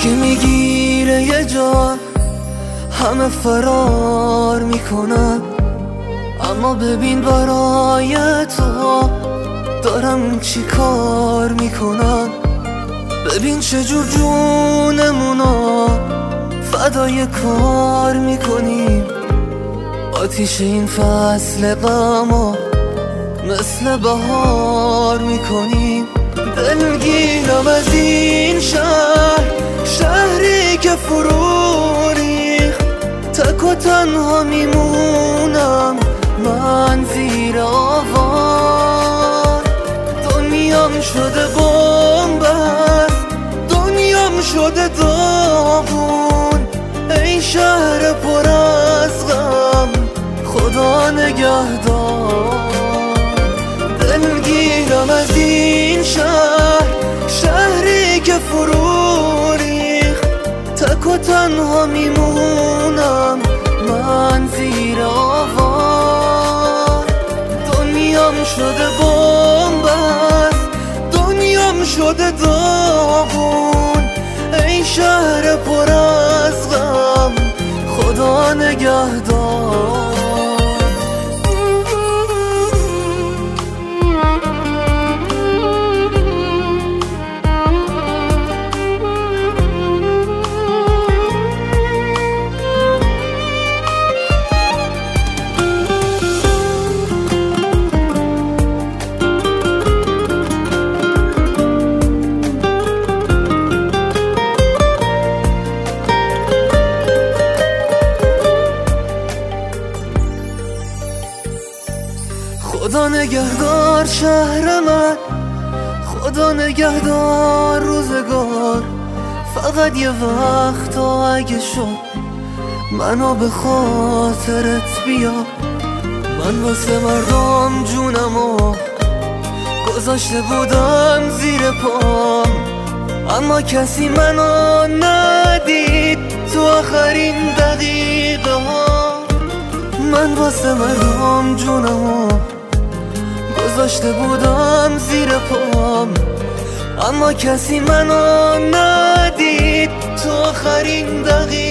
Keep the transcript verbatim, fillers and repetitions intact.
یکی میگیره یه جا، همه فرار میکنن، اما ببین برای تو دارم چی کار میکنم. ببین چجور جونمونو فدای کار میکنیم، آتیش این فصل غمو مثل بهار میکنیم. دلگیرم از این شهر، شهری که فرو ریخت، تک و تنها میمونم من زیر آوار. دنیام شده بن‌بست، دنیام شده داغون، ای شهر پر از غم خدا نگهدار. دلگیرم از این شهر، شهری که فرو ریخت، تک و تنها میمونم من زیر آوار. دنیام شده بن‌بست، دنیام شده داغون، ای شهر پر از غم خدا نگهدار. خدا نگهدار شهر من، خدا نگهدار روزگار. فقط یه وقت اگه شد منو به خاطرت بیا. من واسه مردم جونمو گذاشته بودم زیر پام، اما کسی منو ندید تو آخرین دقیقه ها. من واسه مردم جونمو گذاشته بودم زیر پام، اما کسی منو ندید تو آخرین دقیقه.